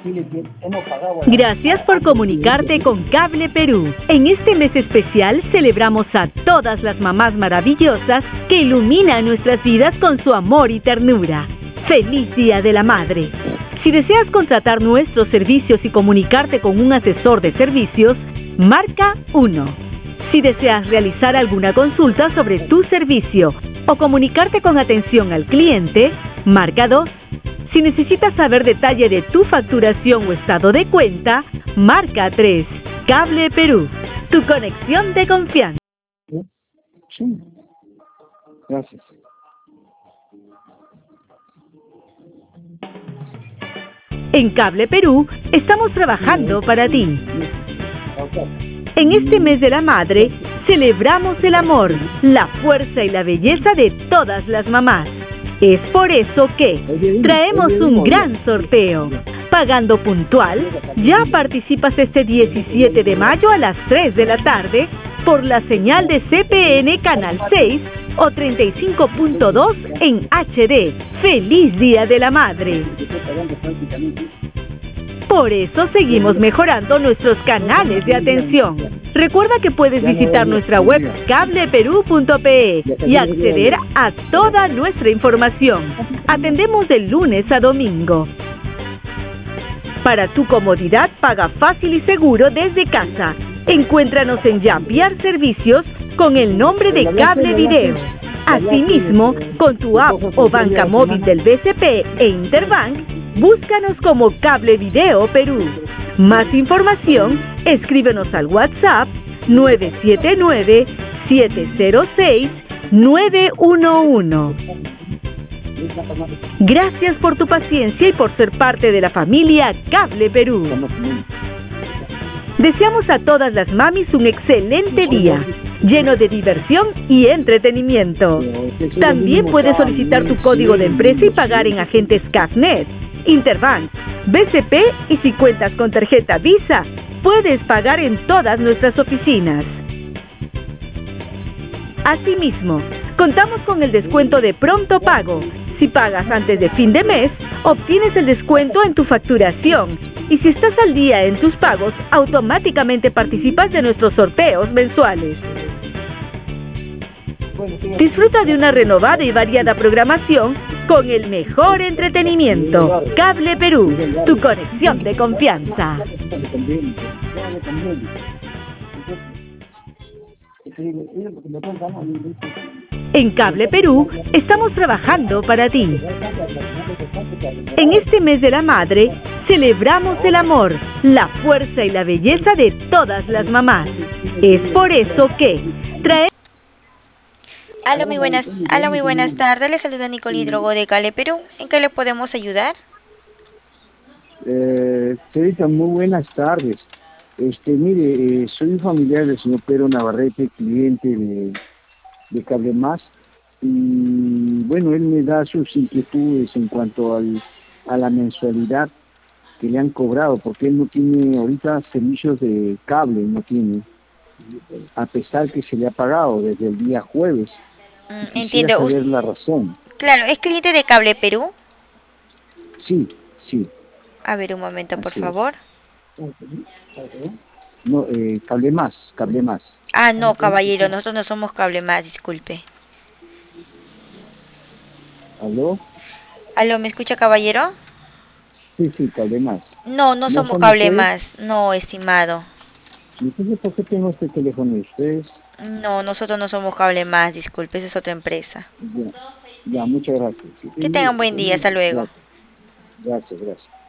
Gracias por comunicarte con Cable Perú. En este mes especial celebramos a todas las mamás maravillosas que iluminan nuestras vidas con su amor y ternura. ¡Feliz Día de la Madre! Si deseas contratar nuestros servicios y comunicarte con un asesor de servicios, marca 1. Si deseas realizar alguna consulta sobre tu servicio o comunicarte con atención al cliente, marca 2. Si necesitas saber detalle de tu facturación o estado de cuenta, marca 3. Cable Perú, tu conexión de confianza. Sí, gracias. En Cable Perú estamos trabajando para ti. En este mes de la madre, celebramos el amor, la fuerza y la belleza de todas las mamás. Es por eso que traemos un gran sorteo. Pagando puntual, ya participas este 17 de mayo a las 3 de la tarde por la señal de CPN Canal 6 o 35.2 en HD. ¡Feliz Día de la Madre! Por eso seguimos mejorando nuestros canales de atención. Recuerda que puedes visitar nuestra web cableperú.pe y acceder a toda nuestra información. Atendemos de lunes a domingo. Para tu comodidad, paga fácil y seguro desde casa. Encuéntranos en Jampiar Servicios con el nombre de Cable Video. Asimismo, con tu app o banca móvil del BCP e Interbank, búscanos como Cable Video Perú. Más información, escríbenos al WhatsApp 979-706-911. Gracias por tu paciencia y por ser parte de la familia Cable Perú. Deseamos a todas las mamis un excelente día, lleno de diversión y entretenimiento. También puedes solicitar tu código de empresa y pagar en agentes CAFNet, Interbank, BCP y si cuentas con tarjeta Visa, puedes pagar en todas nuestras oficinas. Asimismo, contamos con el descuento de pronto pago. Si pagas antes de fin de mes, obtienes el descuento en tu facturación. Y si estás al día en tus pagos, automáticamente participas de nuestros sorteos mensuales. Disfruta de una renovada y variada programación con el mejor entretenimiento. Cable Perú, tu conexión de confianza. En Cable Perú estamos trabajando para ti. En este mes de la madre, celebramos el amor, la fuerza y la belleza de todas las mamás. Es por eso que traemos... Aló, muy buenas tardes. Les saluda Nicole Hidrogo de Cable Perú. ¿En qué le podemos ayudar? Señorita, muy buenas tardes. Mire, soy un familiar del señor Pedro Navarrete, cliente de Cable Más, y bueno, él me da sus inquietudes en cuanto a la mensualidad que le han cobrado, porque él no tiene ahorita servicios de cable, no tiene, a pesar que se le ha pagado desde el día jueves. Entiendo. Saber la razón. Claro, ¿es cliente de Cable Perú? Sí, sí. A ver, un momento, por favor. No, Cable Más. Ah, no, caballero, nosotros no somos Cable Más, disculpe. ¿Aló? ¿Aló, me escucha, caballero? Sí, Cable Más. No, no somos Cable Más, no, estimado. Entonces, ¿por qué tengo este teléfono de ustedes? No, nosotros no somos Cable Más, disculpe, esa es otra empresa. Ya, muchas gracias. Que tengan buen día, hasta luego. Gracias.